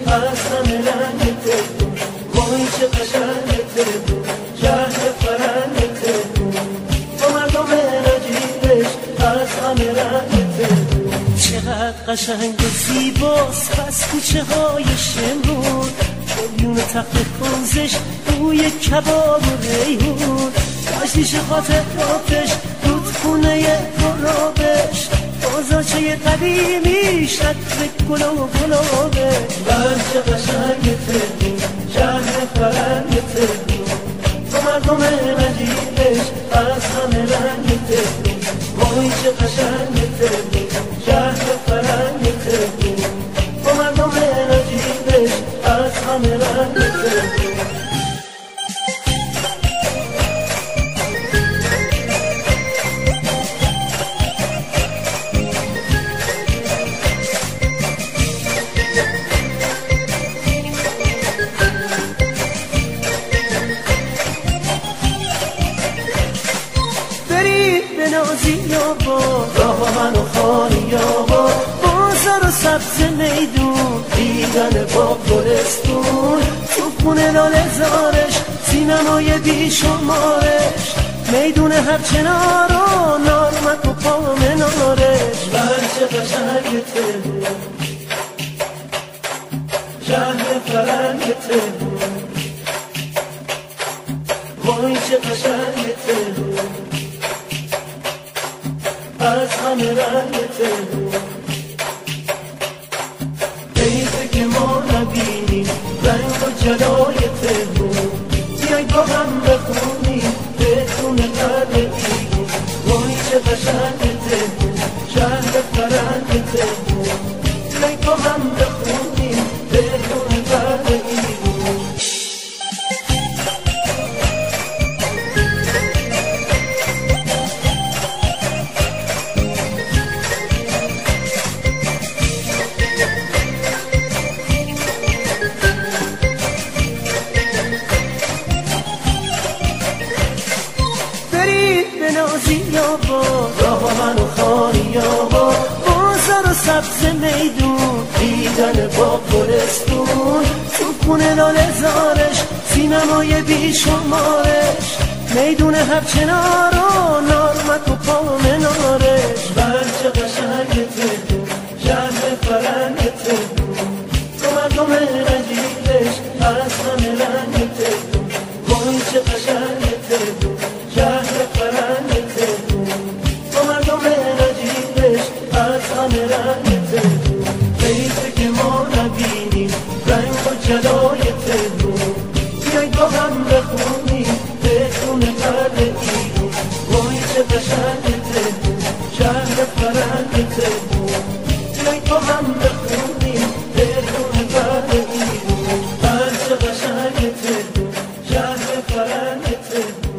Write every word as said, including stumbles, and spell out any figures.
از همه رنگ تهرون، وای چه قشنگ تهرون، شهر فرنگ تهرون، با مردم نجیبش از همه رنگ تهرون. چقدر قشنگ و زیباست پس کوچه های شمرون، میون تخت کنزش بوی کباب و ریحون، کاشتیش خاطراتش رودخونه گلابش، بازارچه قدیمیش عطر گل و گلابه. بر چه قشنگ تهرون، شهر فرنگ تهرون، با مردم نجیبش از همه رنگ تهرون، وای چه قشنگ تهرون، شهر فرنگ تهرون، با مردم نجیبش از همه رنگ تهرون. نازی آباد راه من و خانی آباد، بازار و سبز میدون، دیدن با گلستون، توپونه لاله زارش، سینمای بیشمارش، میدون هر چنار و نارمک و پامنارش. بر چه قشنگ تهرون، شهر فرنگ تهرون، وای چه قشنگ تهرون، از همه رنگ تهرون. حیفه که ما نبینیم رنگ و جلای تهرون، بیای با هم بخونیم بهتون قدر ایرون، وای چه قشنگ تهرون، شهر فرنگ تهرون، بیای با هم بخونیم بهتون قدر ایرون. نازی آباد راه من و خانی آباد، بازار و سبز میدون، دیدن با گلستون، توپونه لاله زارش، سینمای بیشمارش، میدون هر چنار و نارمک و پامنارش. بر چه قشنگ تهرون، شهر فرنگ تهرون، تو مردم نجیبش از همه رنگ تهرون، وای چه قشنگ تهرون، شهر فرنگ تهرون، با مردم نجیبش از همه رنگ تهرون. حیفه که ما نبینیم رنگ و جلای تهرون، بیای با هم بخونیم بهتون قدر ایرون، وای چه قشنگ تهرون، شهر فرنگ تهرون، بیای با هم بخونیم بهتون قدر ایرون. بر چه قشنگ تهرون، شهر فرنگ تهرون.